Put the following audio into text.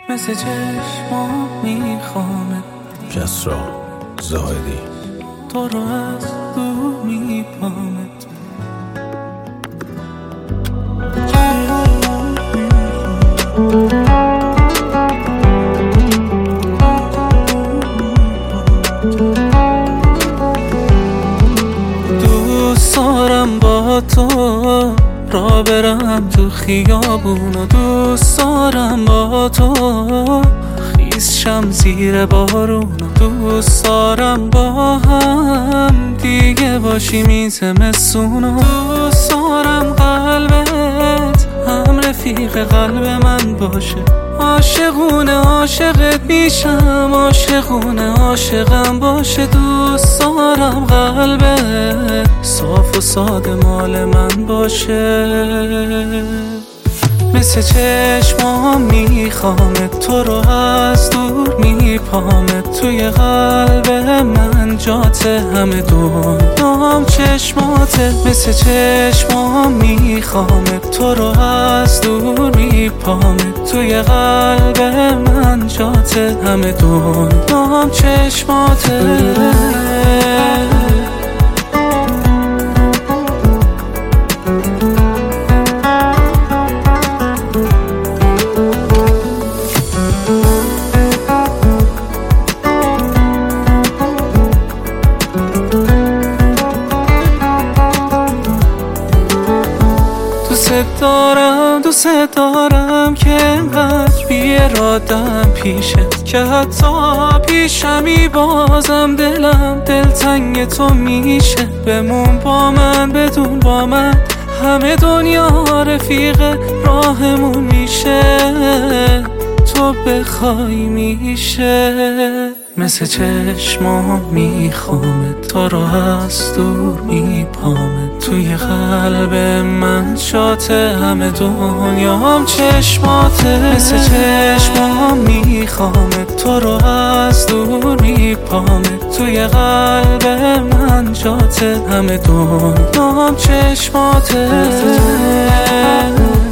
مثل چشمام میخوامت. کسرا زاهدی. تو رو از دور میپامت. دوست دارم با تو را برم تو خیابون و دوست دارم با تو خیس شم زیر بارون و دوست دارم با هم دیگه باشیم این زمستون و دوست دارم قلبت هم رفیق قلب من باشه. عاشقونه عاشقت میشم، عاشقونه عاشقم باشه. دوست دارم قلبت صاف و ساده مال من باشه. مثل چشمام میخوامت، تو رو از دور میپامت. توی قلب من جاته همه دنیام چشماته. مثل چشمام میخوامت، تو رو از دور میپامت. توی قلب من جاته همه دنیام چشماته. دوست دارم که انقدر بی‌اراده‌ام پیشت که حتی پیشمی بازم دلم دلتنگ تو میشه. بمون با من بدون با من همه دنیا رفیق راهمون میشه. تو بخوای میشه. مثل چشمام میخوامت، تو رو از دور میپامت. توی قلب من شاته همه دنیام چشماته. مثل چشمام میخوامت، تو رو از دور میپامت. توی قلب من جاته همه دنیام چشماته.